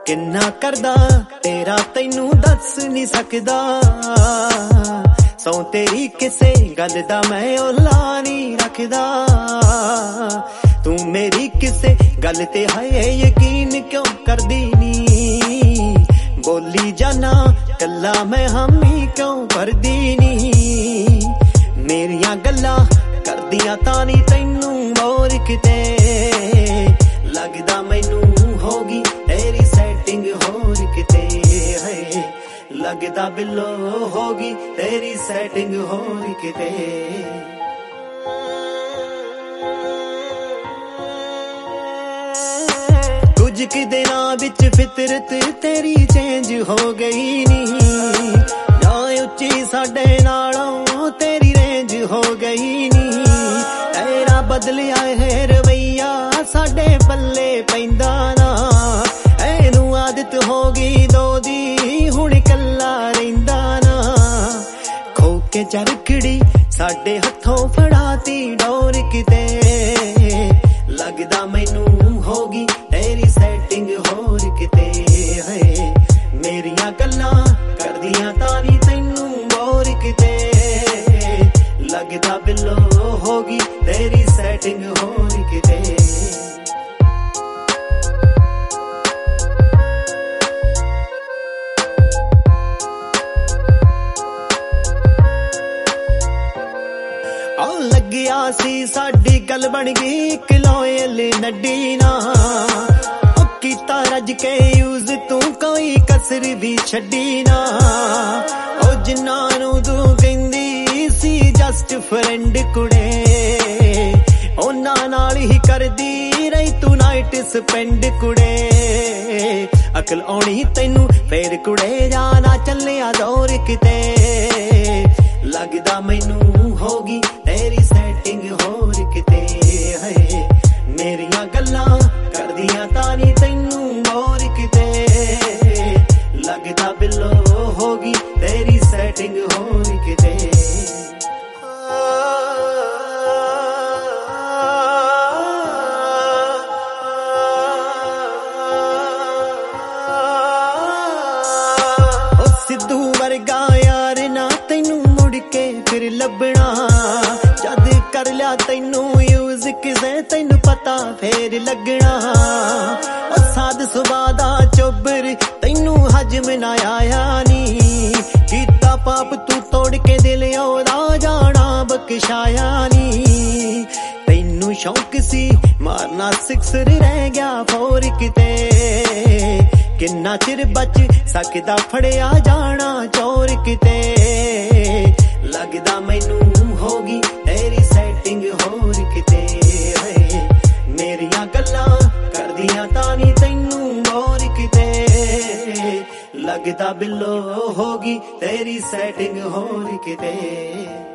किन्ना करदा तेरा तैनू दस नहीं सकदा। सौ तेरी किसे गल दा मैं ओला नहीं रखदा। तू मेरी किसे गल ते है यकीन क्यों करदी नी। बोली जाना कल्ला मैं हामी क्यों भरदी नी। मेरियां गल्लां करदियां तां नी तैनू मोर किते। लगदा मैनू होगी तेरी सैटिंग होर किते है। लगदा बिल्लो होगी तेरी सैटिंग होर किते। कुछ कि दिनां विच फितरत तेरी चेंज हो गई नी। ना उच्ची साडे नालों तेरी रेंज हो गई नी। तेरा बदलिया है रवैया साडे पल्ले पैंदा ना। एनू आदत हो गई दो दी हुण कल्ला रहिंदा ना। खो के चरखड़ी साडे हथों फड़ाती डोर किते। लगदा मैनू होगी तेरी सैटिंग होर किते है। मेरियां गल्लां करदियां तां नी तैनू मोर किते। लगदा बिल्लो होगी तेरी सैटिंग होर किते। लग्गिया सी साडी गल बन गई इक लॉयल नड्डी ना। कीता रज के यूज तू कोई कसर भी छड्डी ना। ओ जिन्ना नू तू कहंदी सी जस्ट फ्रेंड कुड़े। ओना नाल ही करदी रही तू नाइट स्पेंड कुड़े। अकल आउणी तैनू फेर कुड़े जाना चलिया दौर किते। लगदा मैनू होगी तेरी सैटिंग होर किते है। मेरियां गल्लां करदियां तां नी तैनू मोर किते। लगदा बिल्लो होगी तेरी सैटिंग होर किते। सिद्धू वर्गा यार ना तैनू मुड़ के फिर लभना। जद कर लिया तैनू यूज किसे तैनू पता फेर लगना। साध सुभा दा चोबर तैनू हजम ना आया नी। कीता पाप तू तोड़ के दिल ओदा जाना बख्शाया नी। तैनू शौक सी मारना सिक्सर रह गया फोर किते। किन्ना चिर बच सकदा फड़िया जाना चोर किते। लगदा मैनू होगी तेरी सैटिंग होर किते है। मेरियां गल्लां करदियां तां नी तैनू मोर किते। लगदा बिल्लो होगी तेरी सैटिंग होर किते।